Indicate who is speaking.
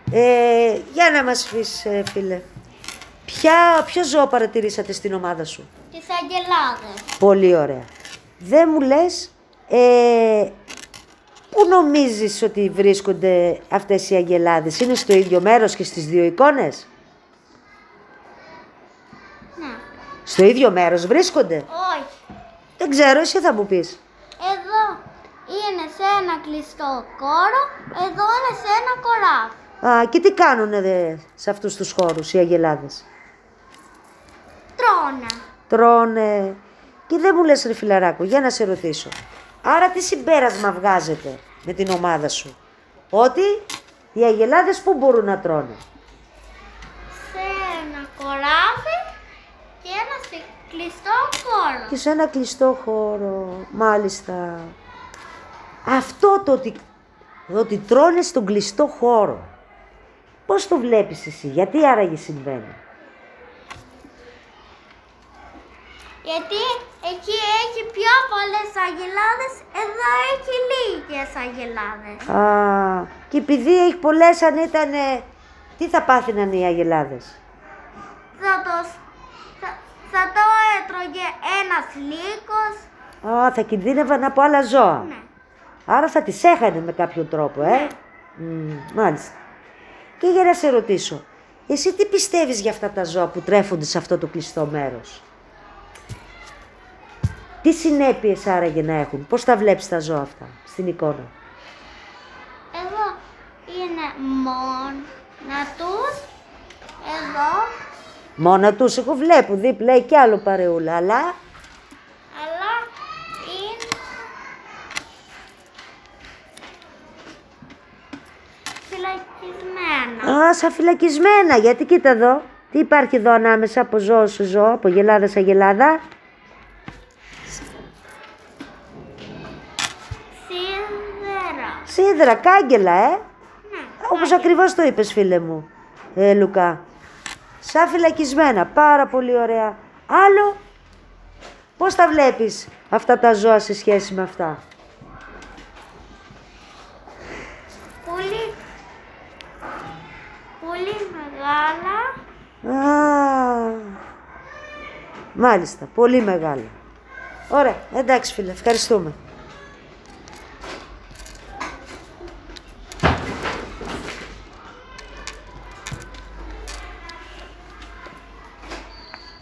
Speaker 1: Για να μας πεις, φίλε, ποιο ζώο παρατηρήσατε στην ομάδα σου?
Speaker 2: Τις αγελάδες.
Speaker 1: Πολύ ωραία. Δεν μου λες, πού νομίζεις ότι βρίσκονται αυτές οι αγελάδες? Είναι στο ίδιο μέρος και στις δύο εικόνες?
Speaker 2: Ναι.
Speaker 1: Στο ίδιο μέρος βρίσκονται?
Speaker 2: Όχι.
Speaker 1: Δεν ξέρω, εσύ θα μου πεις.
Speaker 2: Εδώ είναι σε ένα κλειστό χώρο, εδώ είναι σε ένα κοράφι.
Speaker 1: Α, και τι κάνουνε σε αυτούς τους χώρους οι αγελάδες?
Speaker 2: Τρώνε.
Speaker 1: Τρώνε. Και δεν μου λες, ρε φιλαράκο, για να σε ρωτήσω. Άρα τι συμπέρασμα βγάζετε με την ομάδα σου? Ότι οι αγελάδες πού μπορούν να τρώνε?
Speaker 2: Σε ένα κοράφι και ένα κλειστό χώρο.
Speaker 1: Και σε ένα κλειστό χώρο, μάλιστα. Αυτό το ότι τρώνε στον κλειστό χώρο, πώς το βλέπεις εσύ, γιατί άραγε συμβαίνει?
Speaker 2: Γιατί εκεί έχει πιο πολλές αγελάδες, εδώ έχει λίγες αγελάδες.
Speaker 1: Α, και επειδή έχει πολλές, αν ήτανε, τι θα πάθηναν οι αγελάδες?
Speaker 2: Θα το έτρωγε ένας λύκος.
Speaker 1: Α, θα κινδύνευαν από άλλα ζώα.
Speaker 2: Ναι.
Speaker 1: Άρα θα τις έχανε με κάποιο τρόπο, μάλιστα. Και για να σε ρωτήσω, εσύ τι πιστεύεις για αυτά τα ζώα που τρέφονται σε αυτό το κλειστό μέρος? Τι συνέπειες άραγε να έχουν, πώς τα βλέπεις τα ζώα αυτά στην εικόνα?
Speaker 2: Εδώ είναι μόνα τους. Εδώ.
Speaker 1: Μόνα τους, εγώ βλέπω δίπλα και άλλο παρεούλα, αλλά
Speaker 2: Είναι φυλακισμένα.
Speaker 1: Α, σαν φυλακισμένα, γιατί κοίτα εδώ, τι υπάρχει εδώ ανάμεσα από ζώο σε ζώο, από γελάδα σε γελάδα?
Speaker 2: Σίδερα.
Speaker 1: Σίδερα, κάγκελα,
Speaker 2: Ναι.
Speaker 1: όπως ακριβώς το είπες, φίλε μου, Λουκά. Σαν φυλακισμένα, πάρα πολύ ωραία. Άλλο, πώς τα βλέπεις αυτά τα ζώα σε σχέση με αυτά?
Speaker 2: Πολύ μεγάλα.
Speaker 1: Α, μάλιστα, πολύ μεγάλα. Ωραία, εντάξει φίλε, ευχαριστούμε.